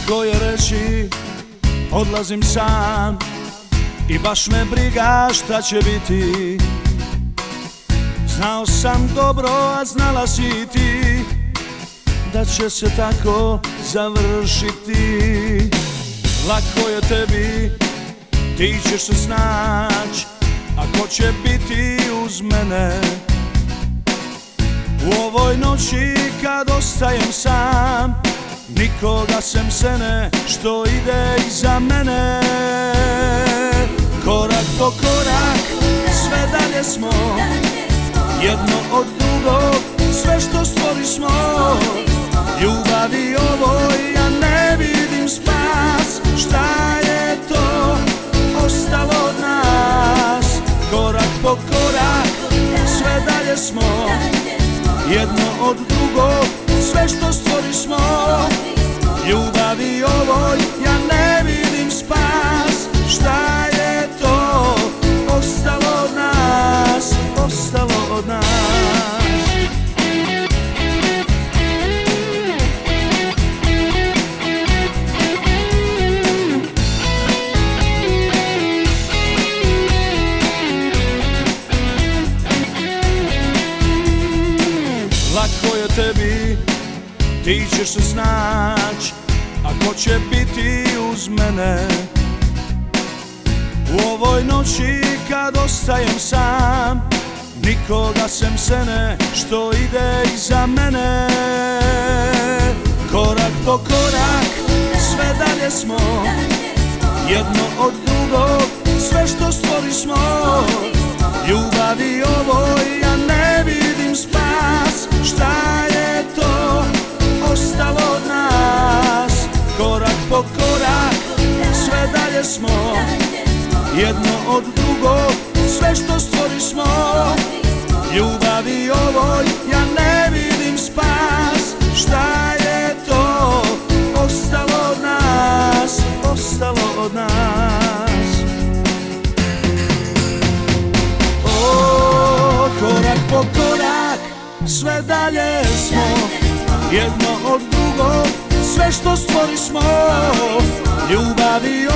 Lako je reći, odlazim sam i baš me briga šta će biti. Znao sam dobro, a znala si i ti da će se tako završiti. Lako je tebi, ti ćeš se snać, a ko će biti uz mene u ovoj noći kad ostajem sam? Nikoga sem sene što ide iza mene. Korak po korak sve dalje smo, jedno od drugog sve što stvorismo. Ljubavi ovoj ja ne vidim spas, šta je to ostalo od nas? Korak po korak sve dalje smo, jedno od drugog sve što stvorismo. Ljubavi ovoj ja ne vidim spas, šta je to ostalo od nas, ostalo od nas. Lako je tebi, ti ćeš se snać, a ko će biti uz mene u ovoj noći kad ostajem sam? Nikoga sem sene što ide iza mene. Korak po korak sve dalje smo, jedno od drugog sve što stvorismo. Ljubavi ovoj ja ne vidim spas, šta je to ostalo od nas? Korak po korak sve dalje smo, jedno od drugog sve što stvorismo. Ljubavi ovoj ja ne vidim spas, šta je to ostalo od nas, ostalo od nas. O, korak po korak sve dalje smo, jedno od drugog sve što stvorismo. Ljubavi